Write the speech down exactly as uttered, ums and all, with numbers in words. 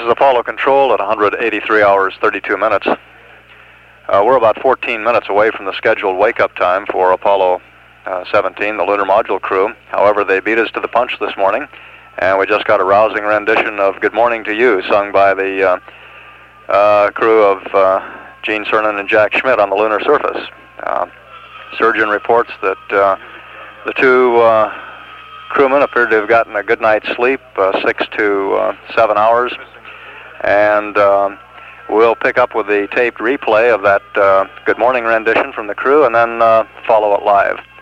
is Apollo Control at one hundred eighty-three hours, thirty-two minutes. Uh, we're about fourteen minutes away from the scheduled wake-up time for Apollo uh, seventeen, the lunar module crew. However, they beat us to the punch this morning, and we just got a rousing rendition of Good Morning to You, sung by the uh, uh, crew of uh, Gene Cernan and Jack Schmitt on the lunar surface. Uh, surgeon reports that uh, the two uh, crewmen appeared to have gotten a good night's sleep, uh, six to uh, seven hours, and um, we'll pick up with the taped replay of that uh, Good Morning rendition from the crew and then uh, follow it live.